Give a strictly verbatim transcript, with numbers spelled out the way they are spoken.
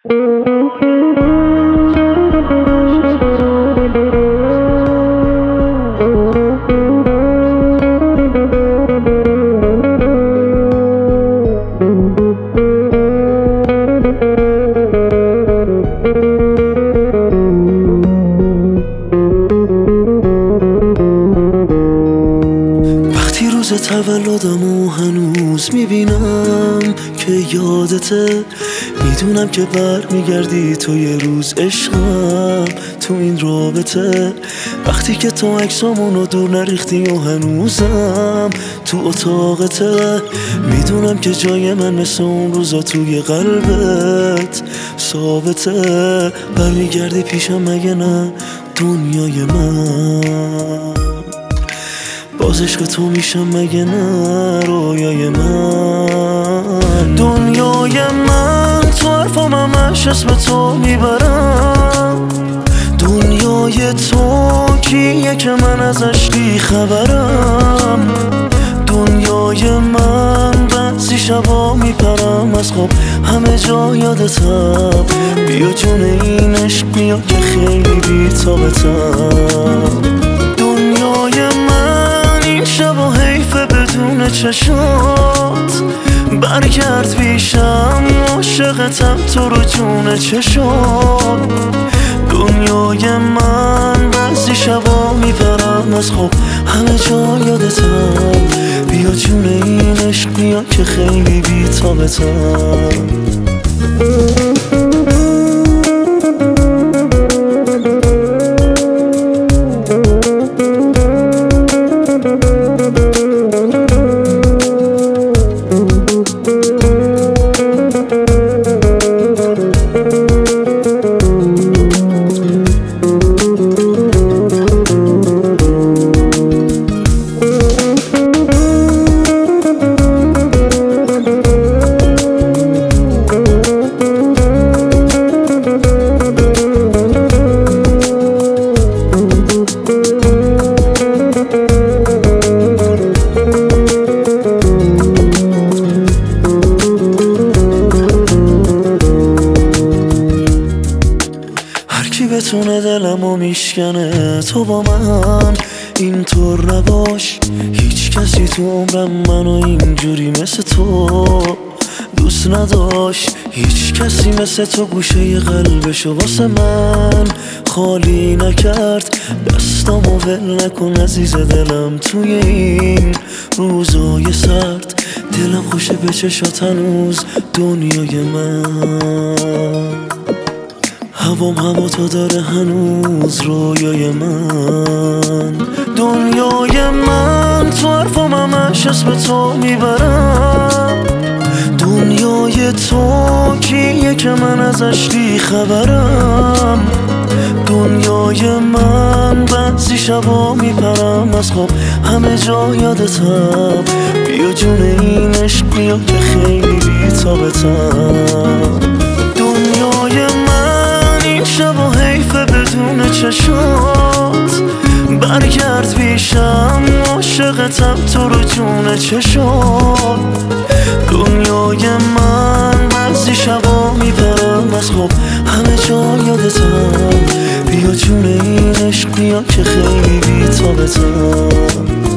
روز تولدمو هنوز میبینم که یادته، میدونم که بر میگردی تو یه روز عشقم تو این رابطه. وقتی که تو عکسامونو دور نریختی و هنوزم تو اتاقته، میدونم که جای من مثل اون روزا توی قلبت ثابته. بر میگردی پیشم مگه نه دنیای من؟ باز عشق تو میشم مگه نه رویای من؟ دنیای من تو حرفام همش اسم تو میبرم. دنیای تو کیه که من ازش بی خبرم؟ دنیای من بعضی شبا میپرم از خواب همه جا یادتم. بیا جون این عشق بیا که خیلی بی طاقتم. دنیای من این شبا حیفه بدون چشات، برگرد پیشم عاشقتم تو رو جون چشات. دنیای من بعضی شبا میپرم از خواب همه جا یادتم. بیا جون این عشق بیا که خیلی بی طاقتم. کی بتونه دلمو میشکنه تو با من اینطور نباش. هیچ کسی تو عمرم منو اینجوری مثل تو دوست نداشت. هیچ کسی مثل تو گوشه قلبشو واسه من خالی نکرد. دستامو ول نکن عزیز دلم توی این روزای سرد. دلم خوشه به چشات هنوز دنیای من. هوام هوا تو داره هنوز رویای من. دنیای من تو حرفام همش اسم تو میبرم. دنیای تو کیه که من ازش بی خبرم؟ دنیای من بعضی شبا میپرم از خواب همه جا یادتم. بیا جون این عشق بیا که خیلی بی طاقتم. دنیای من شبا حیفه بدون چشات، برگرد پیشم عاشقتم تو رو جون چشات. دنیای من بعضی شبا میبرم از خواب همه جا یادتم. بیا جون این عشق بیا که خیلی بی طاقتم.